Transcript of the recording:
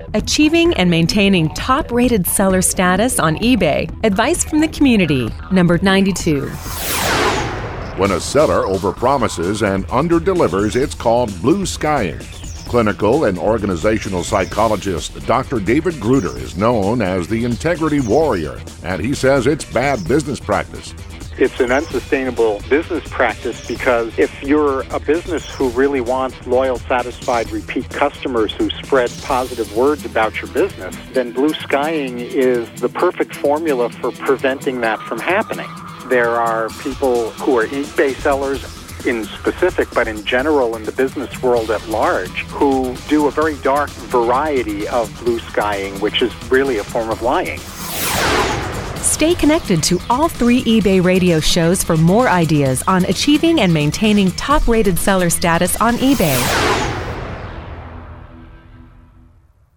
Achieving and maintaining top-rated seller status on eBay. Advice from the community. Number 92. When a seller overpromises and underdelivers, it's called blue skying. Clinical and organizational psychologist Dr. David Gruder is known as the integrity warrior, and he says it's bad business practice. It's an unsustainable business practice because if you're a business who really wants loyal, satisfied, repeat customers who spread positive words about your business, then blue skying is the perfect formula for preventing that from happening. There are people who are eBay sellers in specific, but in general in the business world at large, who do a very dark variety of blue skying, which is really a form of lying. Stay connected to all 3 eBay radio shows for more ideas on achieving and maintaining top-rated seller status on eBay.